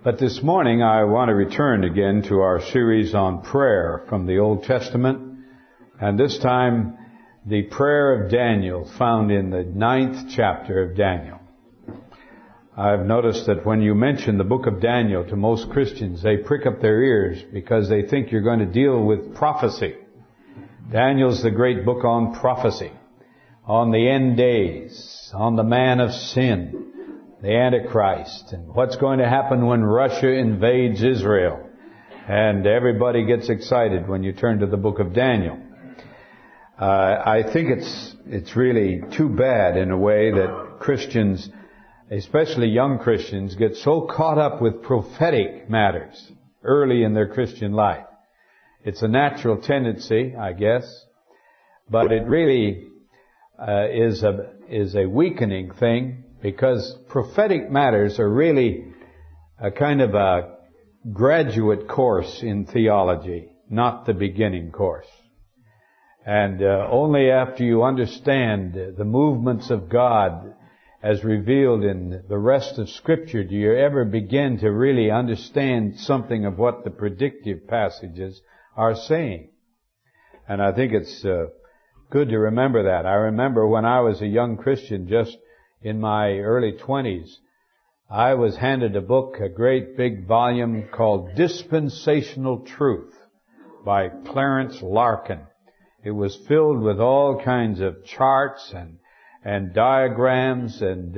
But this morning I want to return again to our series on prayer from the Old Testament, and this time the prayer of Daniel found in the 9th chapter of Daniel. I've noticed that when you mention the book of Daniel to most Christians, they prick up their ears because they think you're going to deal with prophecy. Daniel's the great book on prophecy, on the end days, on the man of sin, the Antichrist, and what's going to happen when Russia invades Israel. And everybody gets excited when you turn to the book of Daniel. I think it's really too bad in a way that Christians, especially young Christians, get so caught up with prophetic matters early in their Christian life. It's a natural tendency, I guess, but it really is a weakening thing, because prophetic matters are really a kind of a graduate course in theology, not the beginning course. And only after you understand the movements of God as revealed in the rest of Scripture do you ever begin to really understand something of what the predictive passages are saying. And I think it's good to remember that. I remember when I was a young Christian, just in my early 20s, I was handed a book, a great big volume called Dispensational Truth by Clarence Larkin. It was filled with all kinds of charts and diagrams and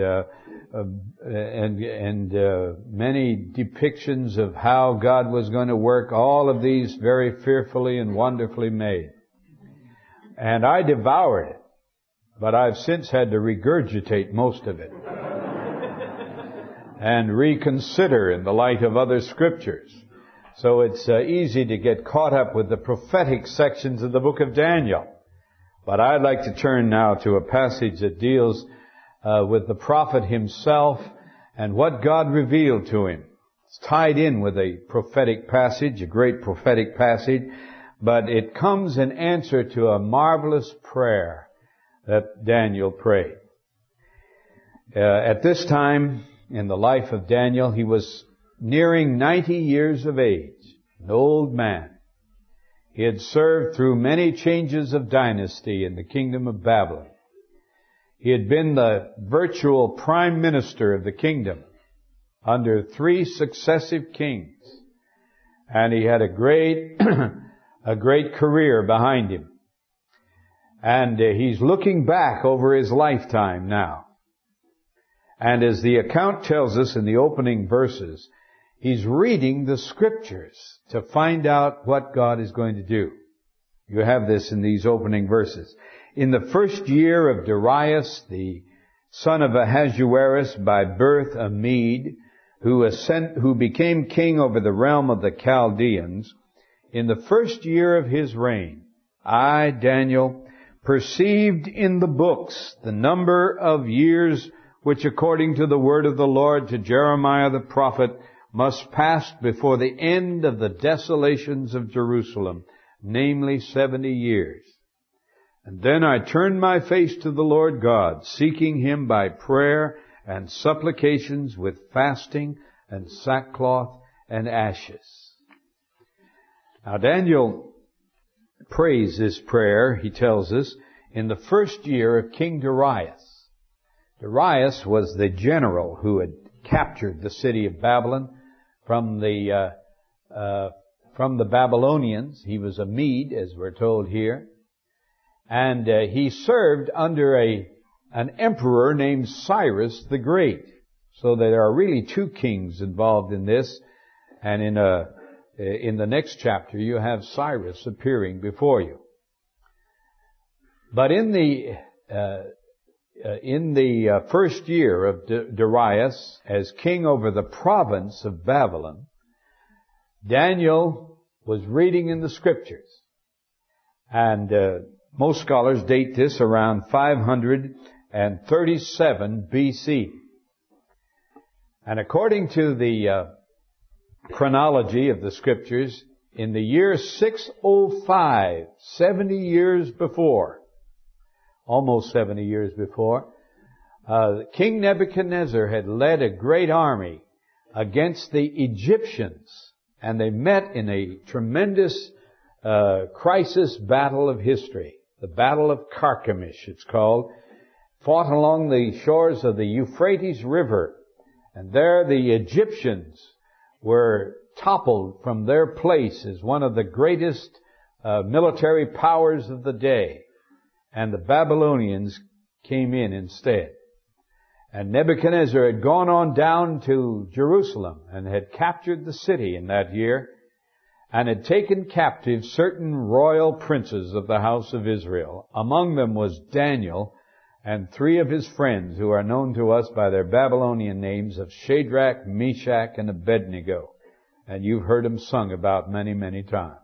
many depictions of how God was going to work, all of these very fearfully and wonderfully made. And I devoured it, but I've since had to regurgitate most of it and reconsider in the light of other scriptures. So it's easy to get caught up with the prophetic sections of the book of Daniel. But I'd like to turn now to a passage that deals with the prophet himself and what God revealed to him. It's tied in with a prophetic passage, a great prophetic passage, but it comes in answer to a marvelous prayer that Daniel prayed. At this time in the life of Daniel, he was nearing 90 years of age, an old man. He had served through many changes of dynasty in the kingdom of Babylon. He had been the virtual prime minister of the kingdom under 3 successive kings. And he had a great career behind him. And he's looking back over his lifetime now. And as the account tells us in the opening verses, he's reading the scriptures to find out what God is going to do. You have this in these opening verses. In the first year of Darius, the son of Ahasuerus, by birth a Mede, who became king over the realm of the Chaldeans, in the first year of his reign, I, Daniel, perceived in the books the number of years which according to the word of the Lord to Jeremiah the prophet must pass before the end of the desolations of Jerusalem, namely 70 years. And then I turned my face to the Lord God, seeking Him by prayer and supplications with fasting and sackcloth and ashes. Now Daniel prays this prayer, he tells us, in the first year of King Darius. Darius was the general who had captured the city of Babylon from the Babylonians. He was a Mede, as we're told here. And he served under an emperor named Cyrus the Great. So there are really 2 kings involved in this. And in the next chapter, you have Cyrus appearing before you. But in the first year of Darius, as king over the province of Babylon, Daniel was reading in the scriptures. And most scholars date this around 537 BC. And according to the chronology of the scriptures, in the year 605, 70 years before, almost 70 years before, King Nebuchadnezzar had led a great army against the Egyptians. And they met in a tremendous crisis battle of history. The Battle of Carchemish, it's called. Fought along the shores of the Euphrates River. And there the Egyptians were toppled from their place as one of the greatest military powers of the day. And the Babylonians came in instead. And Nebuchadnezzar had gone on down to Jerusalem and had captured the city in that year and had taken captive certain royal princes of the house of Israel. Among them was Daniel and 3 of his friends who are known to us by their Babylonian names of Shadrach, Meshach, and Abednego. And you've heard them sung about many, many times.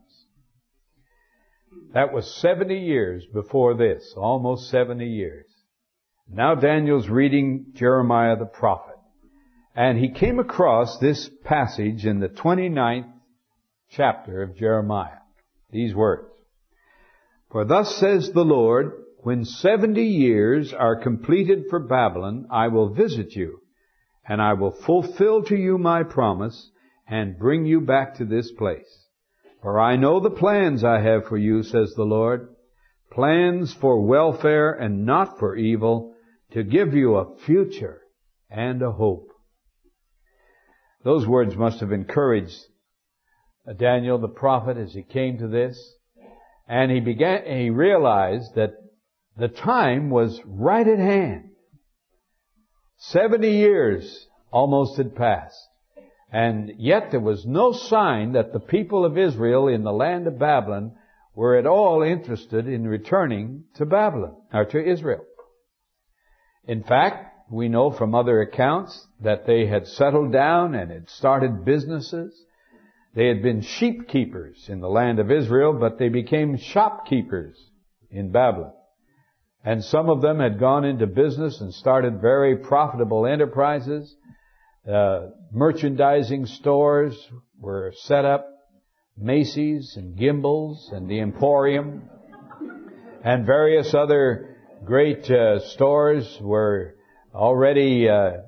That was 70 years before this, almost 70 years. Now Daniel's reading Jeremiah the prophet. And he came across this passage in the 29th chapter of Jeremiah. These words. For thus says the Lord, when 70 years are completed for Babylon, I will visit you, and I will fulfill to you my promise, and bring you back to this place. For I know the plans I have for you, says the Lord, plans for welfare and not for evil, to give you a future and a hope. Those words must have encouraged Daniel the prophet as he came to this. And he realized that the time was right at hand. 70 years almost had passed. And yet there was no sign that the people of Israel in the land of Babylon were at all interested in returning to Babylon, or to Israel. In fact, we know from other accounts that they had settled down and had started businesses. They had been sheep keepers in the land of Israel, but they became shopkeepers in Babylon. And some of them had gone into business and started very profitable enterprises. Merchandising stores were set up, Macy's and Gimbel's and the Emporium, and various other great stores were already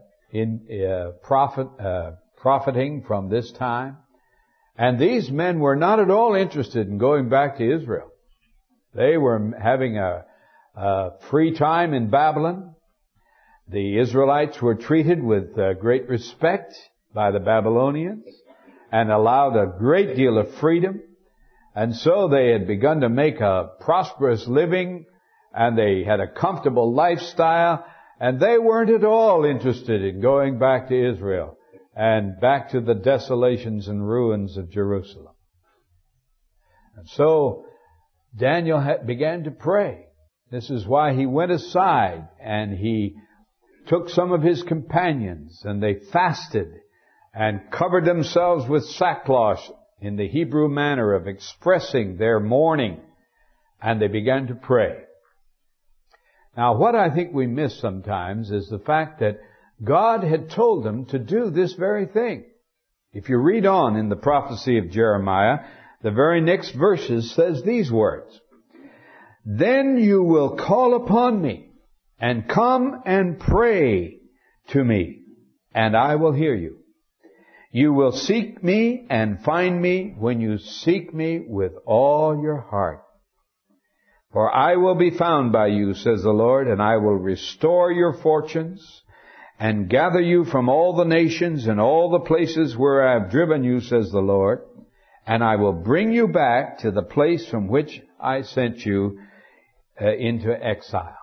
profiting from this time. And these men were not at all interested in going back to Israel. They were having a free time in Babylon. The Israelites were treated with great respect by the Babylonians and allowed a great deal of freedom. And so they had begun to make a prosperous living, and they had a comfortable lifestyle, and they weren't at all interested in going back to Israel and back to the desolations and ruins of Jerusalem. And so Daniel began to pray. This is why he went aside and he took some of his companions and they fasted and covered themselves with sackcloth in the Hebrew manner of expressing their mourning, and they began to pray. Now, what I think we miss sometimes is the fact that God had told them to do this very thing. If you read on in the prophecy of Jeremiah, the very next verses says these words, Then you will call upon me and come and pray to me, and I will hear you. You will seek me and find me when you seek me with all your heart. For I will be found by you, says the Lord, and I will restore your fortunes and gather you from all the nations and all the places where I have driven you, says the Lord, and I will bring you back to the place from which I sent you into exile.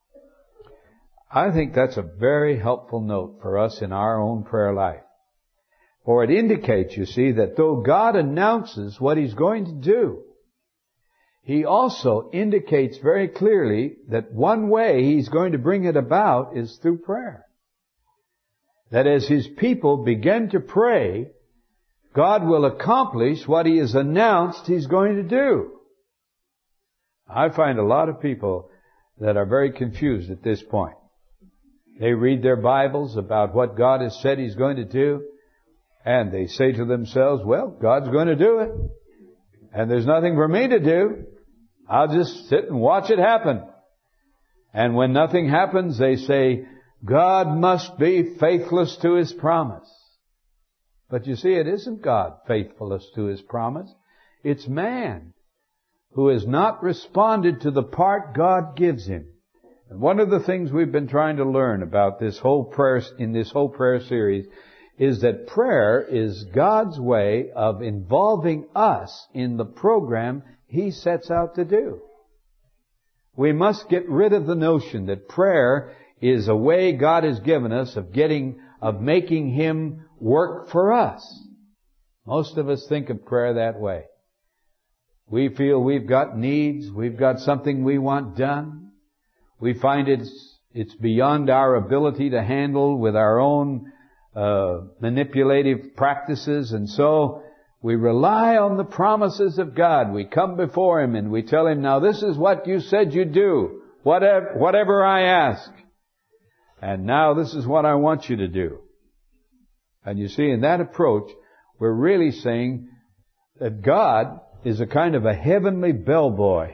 I think that's a very helpful note for us in our own prayer life. For it indicates, you see, that though God announces what He's going to do, He also indicates very clearly that one way He's going to bring it about is through prayer. That as His people begin to pray, God will accomplish what He has announced He's going to do. I find a lot of people that are very confused at this point. They read their Bibles about what God has said He's going to do, and they say to themselves, well, God's going to do it, and there's nothing for me to do. I'll just sit and watch it happen. And when nothing happens, they say, God must be faithless to His promise. But you see, it isn't God faithfulness to His promise. It's man who has not responded to the part God gives him. And one of the things we've been trying to learn about this whole prayer, in this whole prayer series, is that prayer is God's way of involving us in the program He sets out to do. We must get rid of the notion that prayer is a way God has given us of making Him work for us. Most of us think of prayer that way. We feel we've got needs, we've got something we want done. We find it's beyond our ability to handle with our own manipulative practices, and so we rely on the promises of God. We come before Him and we tell Him, now this is what you said you'd do, whatever I ask. And now this is what I want you to do. And you see, in that approach, we're really saying that God is a kind of a heavenly bellboy,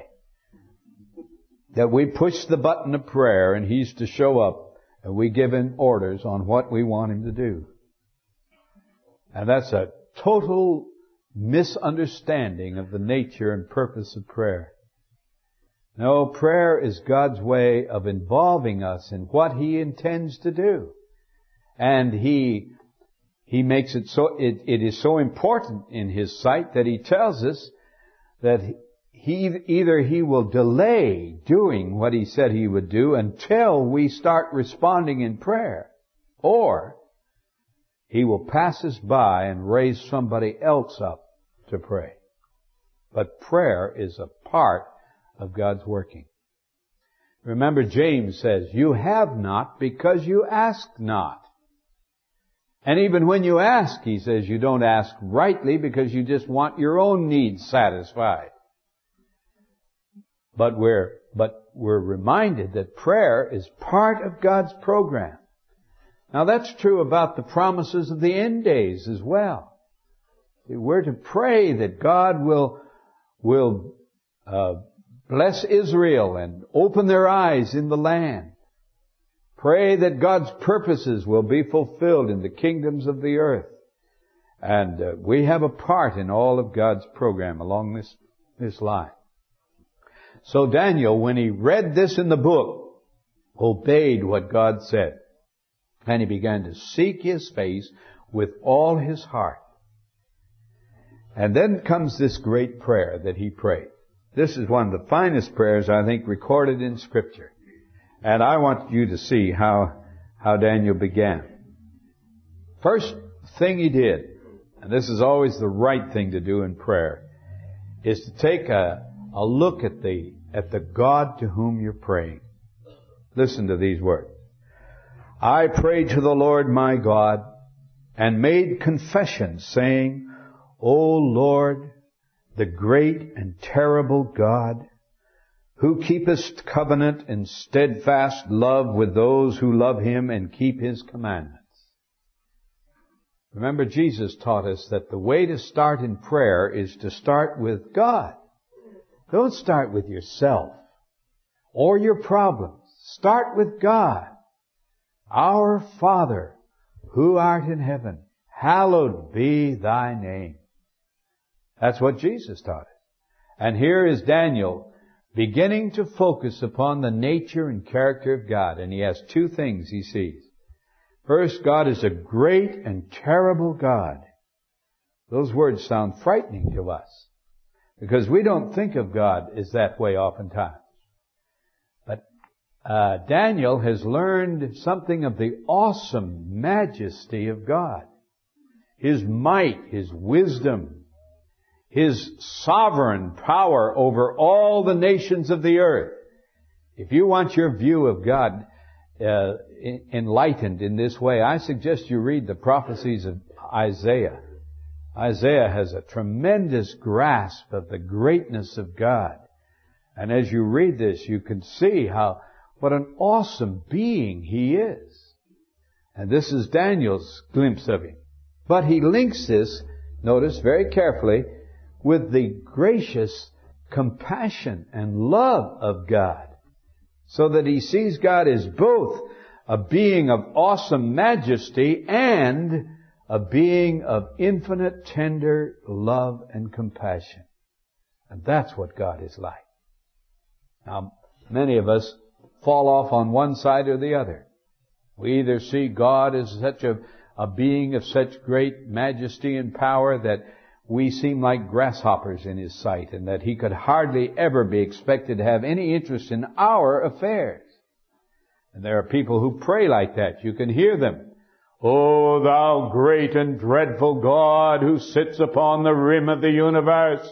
that we push the button of prayer and He's to show up and we give Him orders on what we want Him to do. And that's a total misunderstanding of the nature and purpose of prayer. No, prayer is God's way of involving us in what He intends to do. And He makes it so, it is so important in His sight that He tells us that either He will delay doing what He said He would do until we start responding in prayer, or He will pass us by and raise somebody else up to pray. But prayer is a part of God's working. Remember, James says, you have not because you ask not. And even when you ask, he says, you don't ask rightly because you just want your own needs satisfied. But we're reminded that prayer is part of God's program. Now that's true about the promises of the end days as well. We're to pray that God will bless Israel and open their eyes in the land. Pray that God's purposes will be fulfilled in the kingdoms of the earth. And we have a part in all of God's program along this line. So Daniel, when he read this in the book, obeyed what God said. And he began to seek His face with all his heart. And then comes this great prayer that he prayed. This is one of the finest prayers, I think, recorded in Scripture. And I want you to see how Daniel began. First thing he did, and this is always the right thing to do in prayer, is to take a look at the God to whom you're praying. Listen to these words. I prayed to the Lord my God and made confession, saying, O Lord, the great and terrible God, who keepest covenant and steadfast love with those who love Him and keep His commandments. Remember, Jesus taught us that the way to start in prayer is to start with God. Don't start with yourself or your problems. Start with God. Our Father, who art in heaven, hallowed be Thy name. That's what Jesus taught us. And here is Daniel beginning to focus upon the nature and character of God. And he has two things he sees. First, God is a great and terrible God. Those words sound frightening to us, because we don't think of God as that way oftentimes. But Daniel has learned something of the awesome majesty of God. His might, His wisdom, His sovereign power over all the nations of the earth. If you want your view of God enlightened in this way, I suggest you read the prophecies of Isaiah. Isaiah has a tremendous grasp of the greatness of God. And as you read this, you can see what an awesome being He is. And this is Daniel's glimpse of Him. But he links this, notice very carefully, with the gracious compassion and love of God. So that he sees God as both a being of awesome majesty and a being of infinite, tender love and compassion. And that's what God is like. Now, many of us fall off on one side or the other. We either see God as such a being of such great majesty and power that we seem like grasshoppers in His sight, and that He could hardly ever be expected to have any interest in our affairs. And there are people who pray like that. You can hear them. O thou great and dreadful God who sits upon the rim of the universe.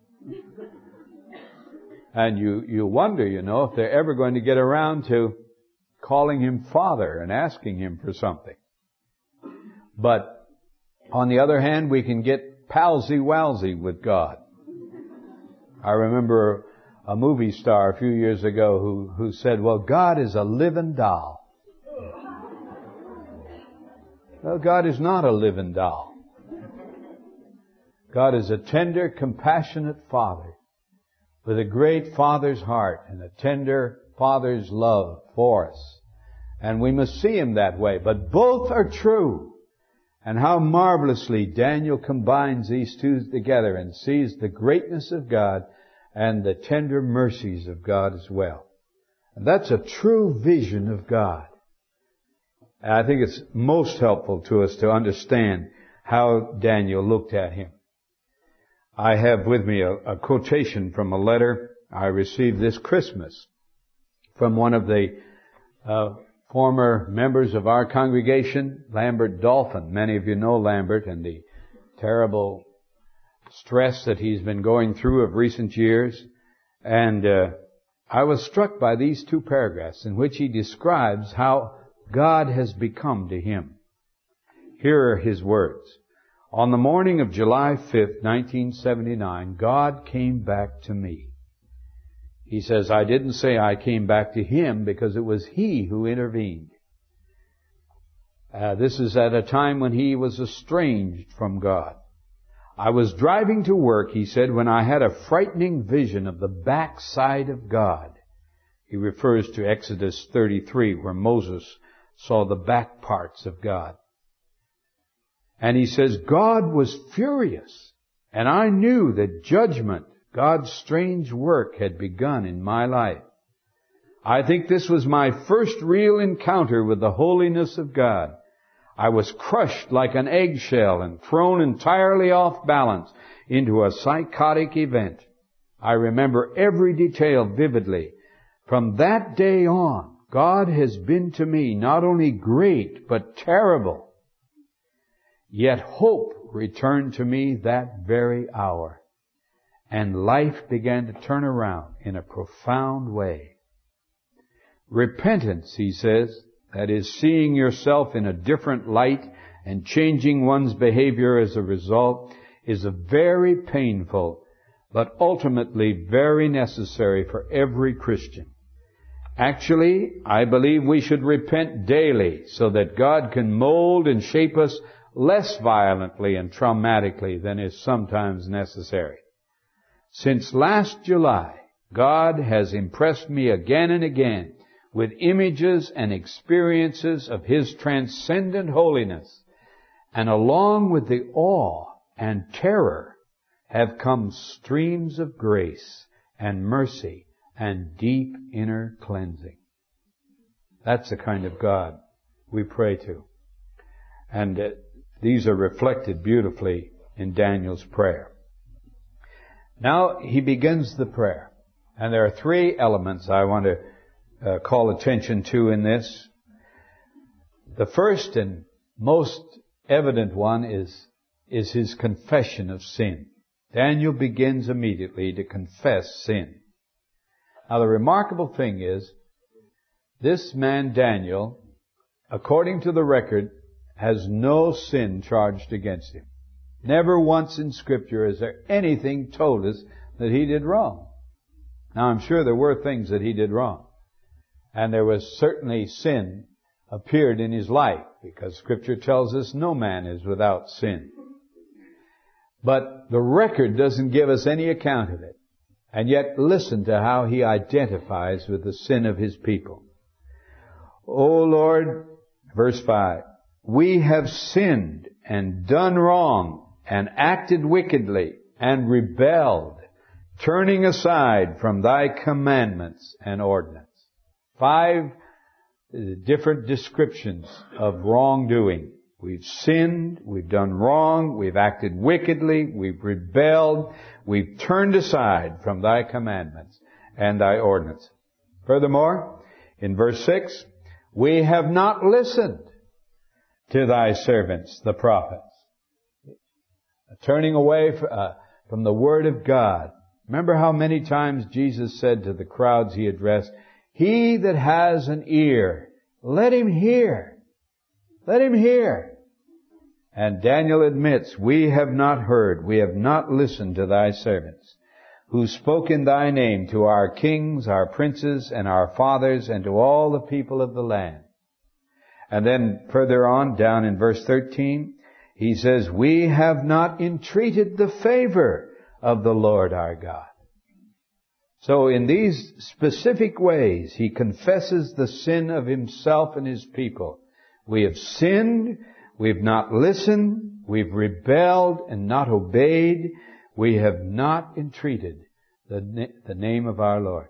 And you wonder, if they're ever going to get around to calling Him Father and asking Him for something. But on the other hand, we can get palsy-walsy with God. I remember a movie star a few years ago who said, well, God is a living doll. Well, God is not a living doll. God is a tender, compassionate Father with a great Father's heart and a tender Father's love for us. And we must see Him that way. But both are true. And how marvelously Daniel combines these two together and sees the greatness of God and the tender mercies of God as well. And that's a true vision of God. And I think it's most helpful to us to understand how Daniel looked at Him. I have with me a quotation from a letter I received this Christmas from one of the former members of our congregation, Lambert Dolphin. Many of you know Lambert and the terrible stress that he's been going through of recent years. And I was struck by these two paragraphs in which he describes how God has become to him. Here are his words. On the morning of July 5th, 1979, God came back to me. He says, I didn't say I came back to Him because it was He who intervened. This is at a time when he was estranged from God. I was driving to work, he said, when I had a frightening vision of the backside of God. He refers to Exodus 33, where Moses saw the back parts of God. And he says, God was furious, and I knew that judgment, God's strange work, had begun in my life. I think this was my first real encounter with the holiness of God. I was crushed like an eggshell and thrown entirely off balance into a psychotic event. I remember every detail vividly. From that day on, God has been to me not only great, but terrible. Yet hope returned to me that very hour. And life began to turn around in a profound way. Repentance, he says, that is seeing yourself in a different light and changing one's behavior as a result, is a very painful, but ultimately very necessary for every Christian. Actually, I believe we should repent daily so that God can mold and shape us less violently and traumatically than is sometimes necessary. Since last July, God has impressed me again and again with images and experiences of His transcendent holiness, and along with the awe and terror have come streams of grace and mercy and deep inner cleansing. That's the kind of God we pray to. And these are reflected beautifully in Daniel's prayer. Now he begins the prayer. And there are three elements I want to call attention to in this. The first and most evident one is his confession of sin. Daniel begins immediately to confess sin. Now the remarkable thing is, this man Daniel, according to the record, has no sin charged against him. Never once in Scripture is there anything told us that he did wrong. Now I'm sure there were things that he did wrong. And there was certainly sin appeared in his life, because Scripture tells us no man is without sin. But the record doesn't give us any account of it. And yet listen to how he identifies with the sin of his people. O Lord, verse 5, we have sinned and done wrong and acted wickedly and rebelled, turning aside from thy commandments and ordinance. 5 different descriptions of wrongdoing. We've sinned, we've done wrong, we've acted wickedly, we've rebelled, we've turned aside from thy commandments and thy ordinance. Furthermore, in verse 6, we have not listened to thy servants, the prophets. Turning away from the Word of God. Remember how many times Jesus said to the crowds he addressed, he that has an ear, let him hear. Let him hear. And Daniel admits, we have not heard, we have not listened to thy servants, who spoke in thy name to our kings, our princes, and our fathers, and to all the people of the land. And then further on, down in verse 13, he says, we have not entreated the favor of the Lord our God. So in these specific ways, he confesses the sin of himself and his people. We have sinned, we've not listened, we've rebelled and not obeyed, we have not entreated the name of our Lord.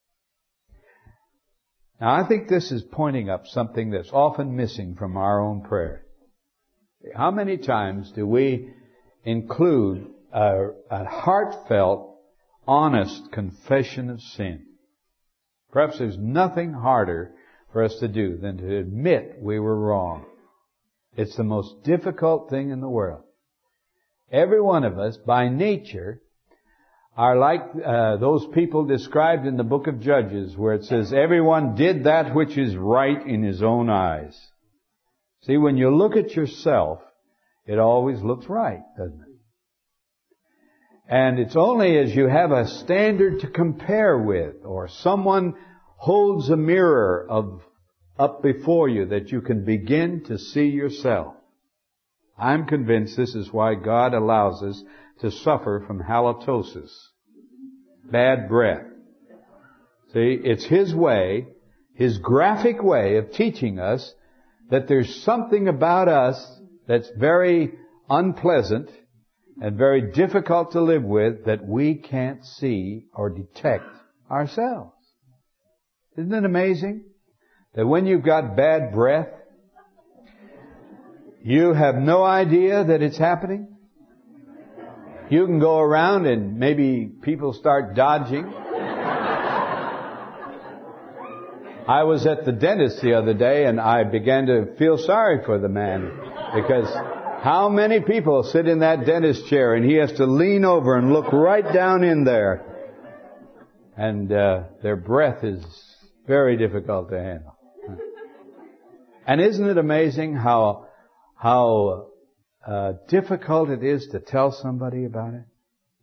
Now I think this is pointing up something that's often missing from our own prayer. How many times do we include a heartfelt, honest confession of sin? Perhaps there's nothing harder for us to do than to admit we were wrong. It's the most difficult thing in the world. Every one of us, by nature, are like those people described in the book of Judges, where it says, everyone did that which is right in his own eyes. See, when you look at yourself, it always looks right, doesn't it? And it's only as you have a standard to compare with, or someone holds a mirror up before you, that you can begin to see yourself. I'm convinced this is why God allows us to suffer from halitosis, bad breath. See, it's His way, His graphic way of teaching us that there's something about us that's very unpleasant and very difficult to live with that we can't see or detect ourselves. Isn't it amazing that when you've got bad breath, you have no idea that it's happening? You can go around and maybe people start dodging. I was at the dentist the other day and I began to feel sorry for the man, because how many people sit in that dentist chair and he has to lean over and look right down in there, and their breath is very difficult to handle. And isn't it amazing how difficult it is to tell somebody about it?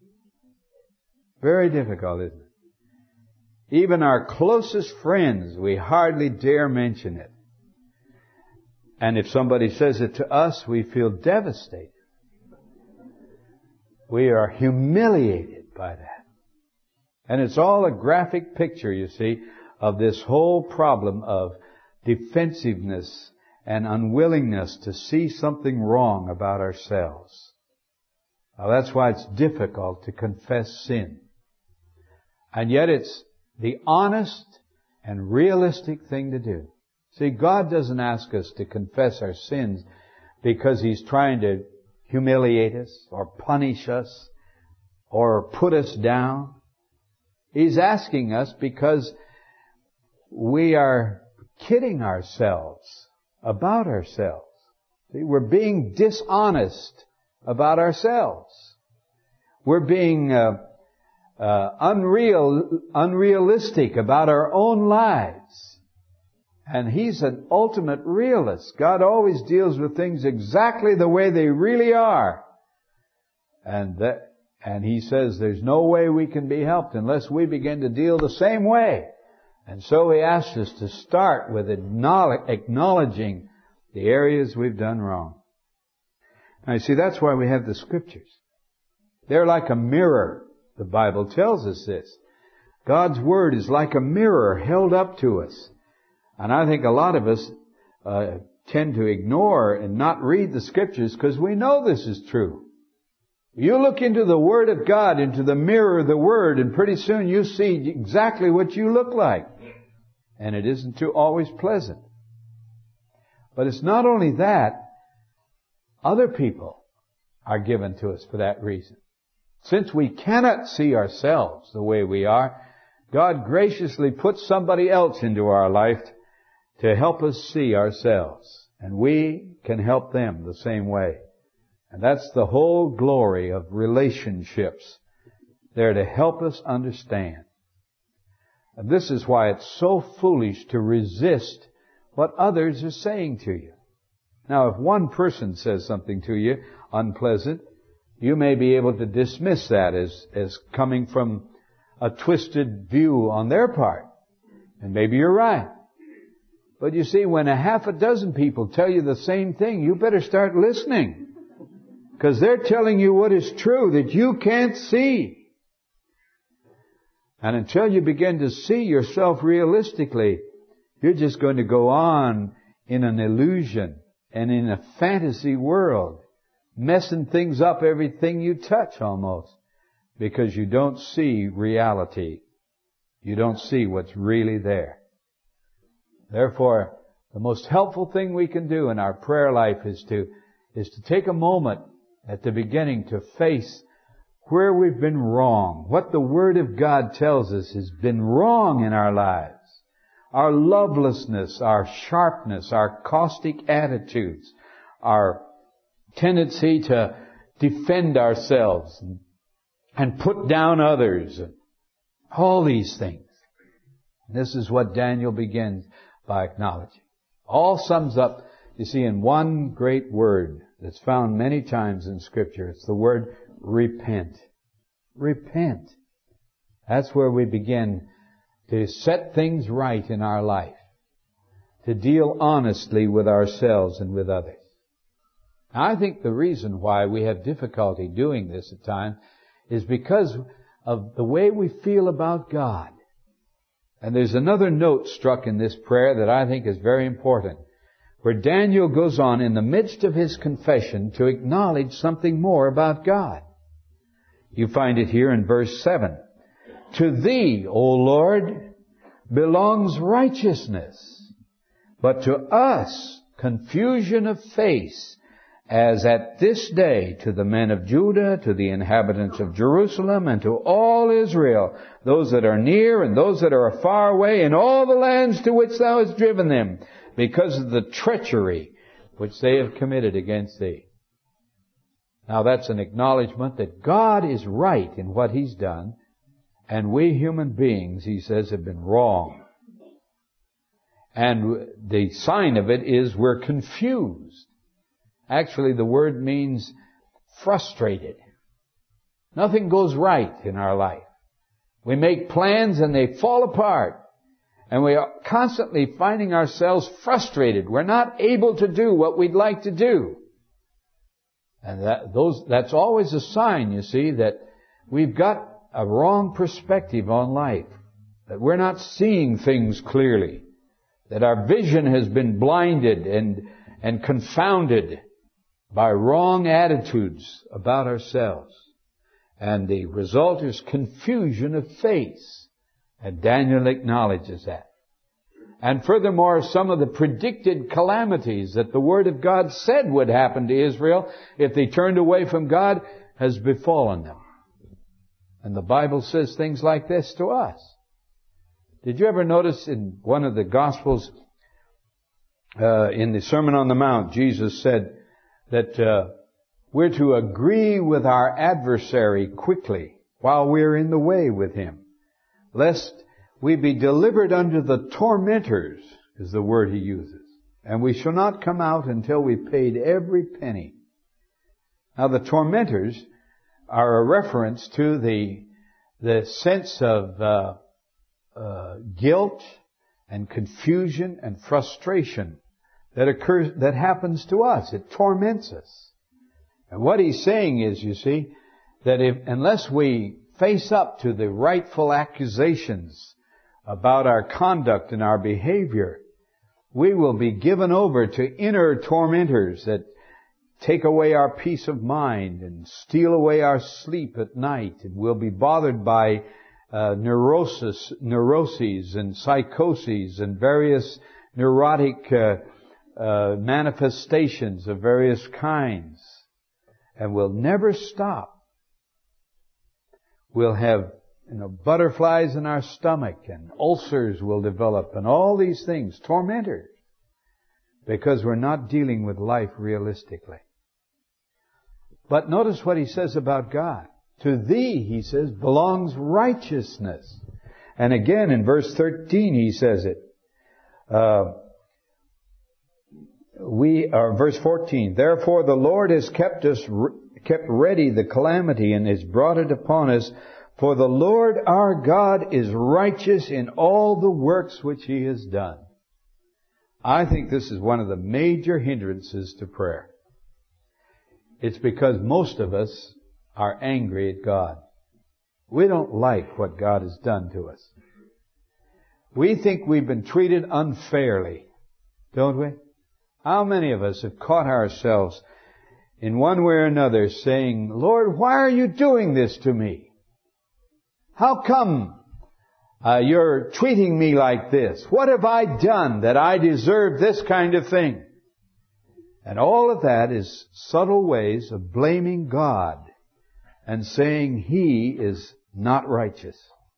Very difficult, isn't it? Even our closest friends, we hardly dare mention it. And if somebody says it to us, we feel devastated. We are humiliated by that. And it's all a graphic picture, you see, of this whole problem of defensiveness and unwillingness to see something wrong about ourselves. Now that's why it's difficult to confess sin. And yet it's the honest and realistic thing to do. See, God doesn't ask us to confess our sins because He's trying to humiliate us or punish us or put us down. He's asking us because we are kidding ourselves about ourselves. See, we're being dishonest about ourselves. We're being unrealistic about our own lives. And He's an ultimate realist. God always deals with things exactly the way they really are. And He says there's no way we can be helped unless we begin to deal the same way. And so He asks us to start with acknowledging the areas we've done wrong. Now you see, that's why we have the Scriptures. They're like a mirror. The Bible tells us this. God's Word is like a mirror held up to us. And I think a lot of us tend to ignore and not read the Scriptures because we know this is true. You look into the Word of God, into the mirror of the Word, and pretty soon you see exactly what you look like. And it isn't too always pleasant. But it's not only that. Other people are given to us for that reason. Since we cannot see ourselves the way we are, God graciously puts somebody else into our life to help us see ourselves. And we can help them the same way. And that's the whole glory of relationships. They're to help us understand. And this is why it's so foolish to resist what others are saying to you. Now, if one person says something to you unpleasant, you may be able to dismiss that as coming from a twisted view on their part. And maybe you're right. But you see, when a half a dozen people tell you the same thing, you better start listening. Because they're telling you what is true that you can't see. And until you begin to see yourself realistically, you're just going to go on in an illusion and in a fantasy world, messing things up everything you touch almost, because you don't see reality. You don't see what's really there. Therefore, the most helpful thing we can do in our prayer life is to take a moment at the beginning to face where we've been wrong, what the Word of God tells us has been wrong in our lives. Our lovelessness, our sharpness, our caustic attitudes, our tendency to defend ourselves and put down others, all these things. This is what Daniel begins by acknowledging. All sums up, you see, in one great word that's found many times in Scripture. It's the word repent. Repent. That's where we begin to set things right in our life, to deal honestly with ourselves and with others. Now, I think the reason why we have difficulty doing this at times is because of the way we feel about God. And there's another note struck in this prayer that I think is very important, where Daniel goes on in the midst of his confession to acknowledge something more about God. You find it here in verse 7. To Thee, O Lord, belongs righteousness, but to us confusion of face, as at this day to the men of Judah, to the inhabitants of Jerusalem, and to all Israel, those that are near and those that are far away, in all the lands to which Thou hast driven them, because of the treachery which they have committed against Thee. Now that's an acknowledgement that God is right in what He's done, and we human beings, he says, have been wrong. And the sign of it is we're confused. Actually, the word means frustrated. Nothing goes right in our life. We make plans and they fall apart. And we are constantly finding ourselves frustrated. We're not able to do what we'd like to do. And that's always a sign, you see, that we've got a wrong perspective on life. That we're not seeing things clearly. That our vision has been blinded and confounded by wrong attitudes about ourselves. And the result is confusion of face. And Daniel acknowledges that. And furthermore, some of the predicted calamities that the Word of God said would happen to Israel if they turned away from God has befallen them. And the Bible says things like this to us. Did you ever notice in one of the Gospels, in the Sermon on the Mount, Jesus said that we're to agree with our adversary quickly while we're in the way with him, lest we be delivered unto the tormentors, is the word he uses. And we shall not come out until we've paid every penny. Now the tormentors are a reference to the sense of guilt and confusion and frustration that happens to us. It torments us. And what he's saying is, you see, that unless we face up to the rightful accusations about our conduct and our behavior, We will be given over to inner tormentors that take away our peace of mind and steal away our sleep at night. And we'll be bothered by neuroses and psychoses and various neurotic manifestations of various kinds. And we'll never stop. We'll have butterflies in our stomach, and ulcers will develop, and all these things, tormentors, because we're not dealing with life realistically. But notice what he says about God. To thee, he says, belongs righteousness. And again in verse 13 he says it. Verse 14, therefore the Lord has kept ready the calamity and has brought it upon us. For the Lord our God is righteous in all the works which He has done. I think this is one of the major hindrances to prayer. It's because most of us are angry at God. We don't like what God has done to us. We think we've been treated unfairly, don't we? How many of us have caught ourselves in one way or another saying, Lord, why are you doing this to me? How come you're treating me like this? What have I done that I deserve this kind of thing? And all of that is subtle ways of blaming God and saying He is not righteous.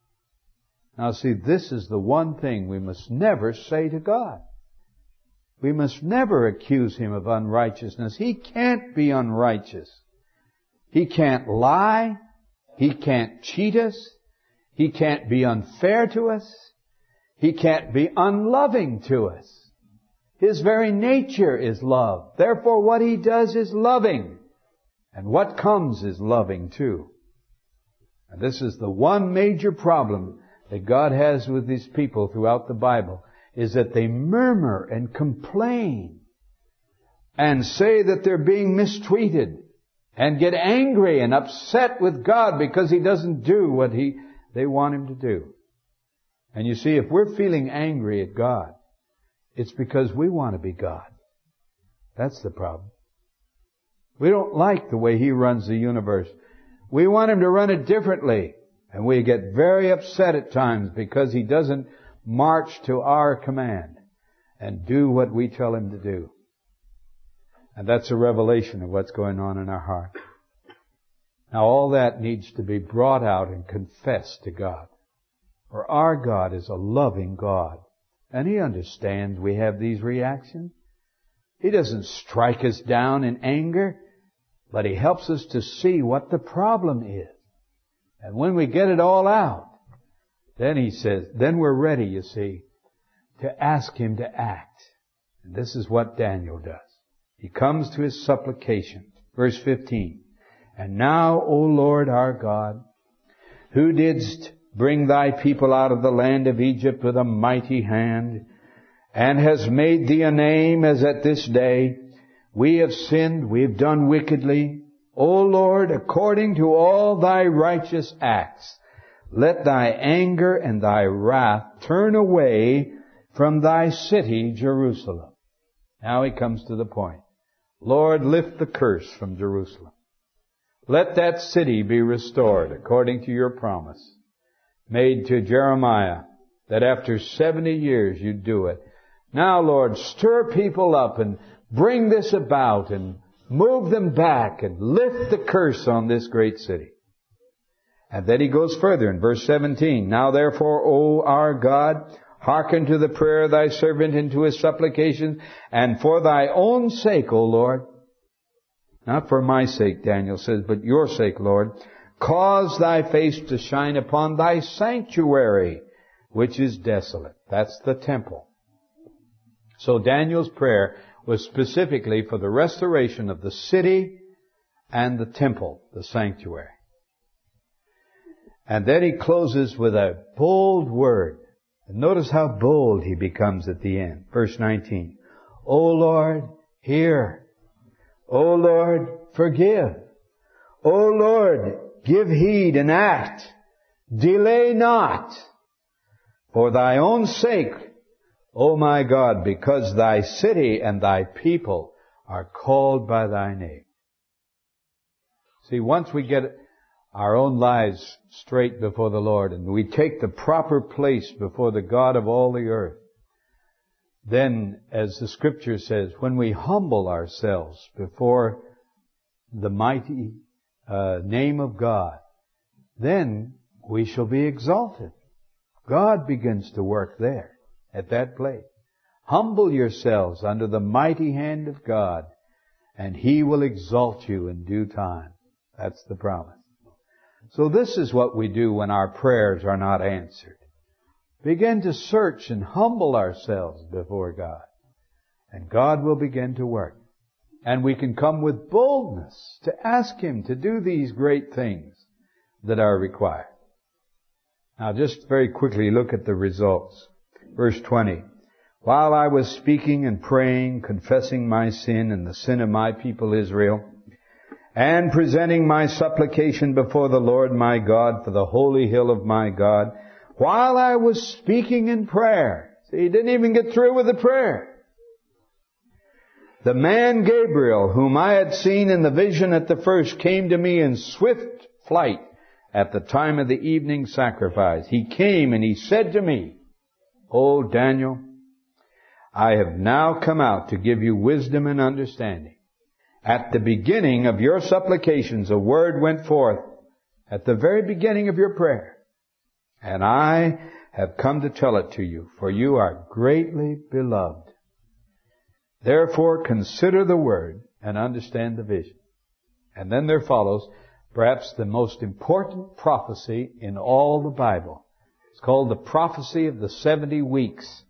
Now see, this is the one thing we must never say to God. We must never accuse Him of unrighteousness. He can't be unrighteous. He can't lie. He can't cheat us. He can't be unfair to us. He can't be unloving to us. His very nature is love. Therefore, what He does is loving. And what comes is loving too. And this is the one major problem that God has with His people throughout the Bible, is that they murmur and complain and say that they're being mistreated and get angry and upset with God because He doesn't do what they want Him to do. And you see, if we're feeling angry at God, it's because we want to be God. That's the problem. We don't like the way He runs the universe. We want Him to run it differently. And we get very upset at times because He doesn't march to our command and do what we tell Him to do. And that's a revelation of what's going on in our heart. Now all that needs to be brought out and confessed to God. For our God is a loving God. And He understands we have these reactions. He doesn't strike us down in anger, but He helps us to see what the problem is. And when we get it all out, then He says, then we're ready, you see, to ask Him to act. And this is what Daniel does. He comes to his supplication. Verse 15. And now, O Lord our God, who didst bring Thy people out of the land of Egypt with a mighty hand, and has made Thee a name as at this day, we have sinned, we have done wickedly. O Lord, according to all Thy righteous acts, let Thy anger and Thy wrath turn away from Thy city, Jerusalem. Now he comes to the point. Lord, lift the curse from Jerusalem. Let that city be restored according to Your promise made to Jeremiah, that after 70 years You'd do it. Now, Lord, stir people up and bring this about and move them back and lift the curse on this great city. And then he goes further in verse 17. Now therefore, O our God, hearken to the prayer of Thy servant and to his supplications, and for Thy own sake, O Lord, not for my sake, Daniel says, but Your sake, Lord, cause Thy face to shine upon Thy sanctuary, which is desolate. That's the temple. So Daniel's prayer was specifically for the restoration of the city and the temple, the sanctuary. And then he closes with a bold word. And notice how bold he becomes at the end. Verse 19. O Lord, hear. O Lord, forgive. O Lord, give heed and act. Delay not. For Thy own sake, O my God, because thy city and thy people are called by thy name. See, once we get our own lives straight before the Lord and we take the proper place before the God of all the earth, then, as the Scripture says, when we humble ourselves before the mighty name of God, then we shall be exalted. God begins to work there, at that place. Humble yourselves under the mighty hand of God, and He will exalt you in due time. That's the promise. So this is what we do when our prayers are not answered. Begin to search and humble ourselves before God, and God will begin to work. And we can come with boldness to ask Him to do these great things that are required. Now just very quickly look at the results. Verse 20. While I was speaking and praying, confessing my sin and the sin of my people Israel, and presenting my supplication before the Lord my God for the holy hill of my God, while I was speaking in prayer. See, he didn't even get through with the prayer. The man Gabriel, whom I had seen in the vision at the first, came to me in swift flight at the time of the evening sacrifice. He came and he said to me, O Daniel, I have now come out to give you wisdom and understanding. At the beginning of your supplications, a word went forth at the very beginning of your prayer. And I have come to tell it to you, for you are greatly beloved. Therefore consider the word and understand the vision. And then there follows perhaps the most important prophecy in all the Bible. It's called the prophecy of the 70 weeks.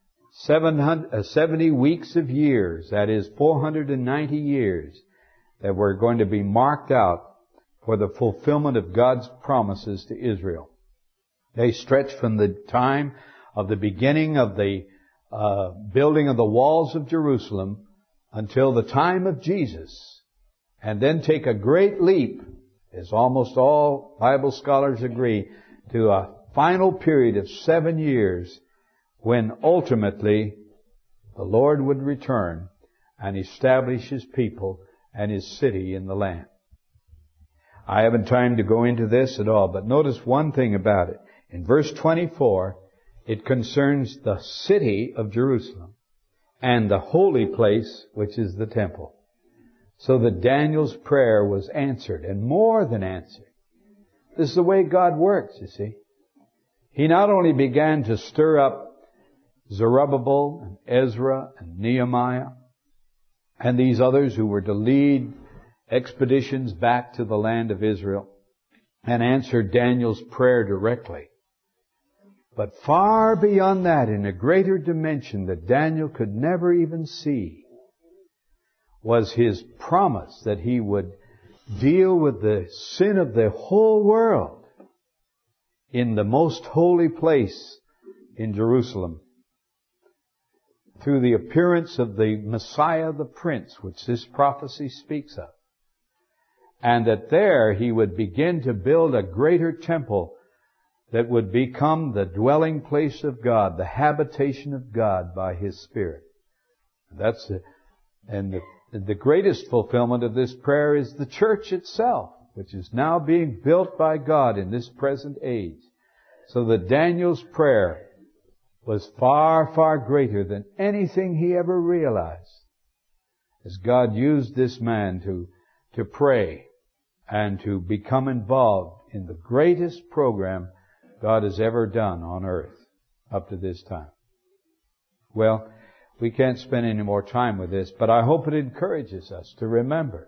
70 weeks of years, that is 490 years, that were going to be marked out for the fulfillment of God's promises to Israel. They stretch from the time of the beginning of the building of the walls of Jerusalem until the time of Jesus, and then take a great leap, as almost all Bible scholars agree, to a final period of 7 years when ultimately the Lord would return and establish His people and His city in the land. I haven't time to go into this at all, but notice one thing about it. In verse 24, it concerns the city of Jerusalem and the holy place, which is the temple. So that Daniel's prayer was answered, and more than answered. This is the way God works, you see. He not only began to stir up Zerubbabel and Ezra and Nehemiah and these others who were to lead expeditions back to the land of Israel and answer Daniel's prayer directly. But far beyond that, in a greater dimension that Daniel could never even see, was his promise that he would deal with the sin of the whole world in the most holy place in Jerusalem, through the appearance of the Messiah, the Prince, which this prophecy speaks of. And that there he would begin to build a greater temple that would become the dwelling place of God, the habitation of God by His Spirit. That's it. And the greatest fulfillment of this prayer is the church itself, which is now being built by God in this present age. So that Daniel's prayer was far, far greater than anything he ever realized, as God used this man to pray and to become involved in the greatest program God has ever done on earth up to this time. Well, we can't spend any more time with this, but I hope it encourages us to remember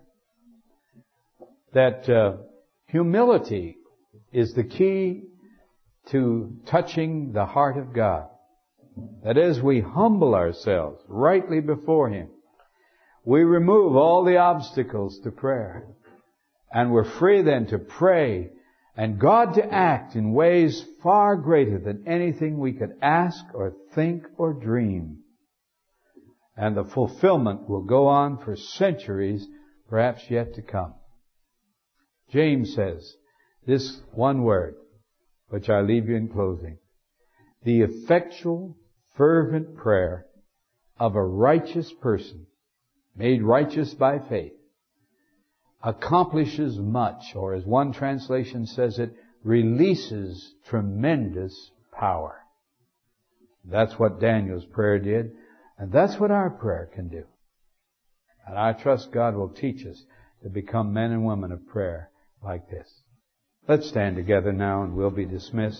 that humility is the key to touching the heart of God. That as we humble ourselves rightly before Him, we remove all the obstacles to prayer. And we're free then to pray and God to act in ways far greater than anything we could ask or think or dream. And the fulfillment will go on for centuries, perhaps yet to come. James says this one word, which I leave you in closing. The effectual, fervent prayer of a righteous person, made righteous by faith, accomplishes much, or as one translation says it, releases tremendous power. That's what Daniel's prayer did, and that's what our prayer can do. And I trust God will teach us to become men and women of prayer like this. Let's stand together now and we'll be dismissed.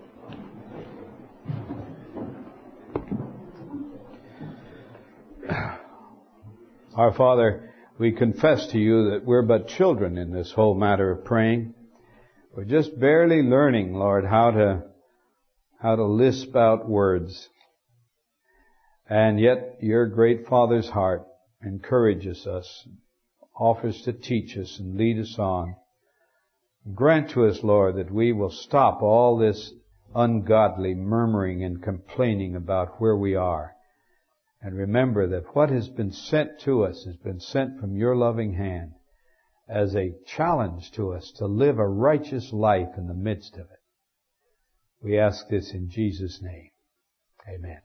Our Father, we confess to you that we're but children in this whole matter of praying. We're just barely learning, Lord, how to lisp out words. And yet your great Father's heart encourages us, offers to teach us and lead us on. Grant to us, Lord, that we will stop all this ungodly murmuring and complaining about where we are. And remember that what has been sent to us has been sent from your loving hand as a challenge to us to live a righteous life in the midst of it. We ask this in Jesus' name. Amen.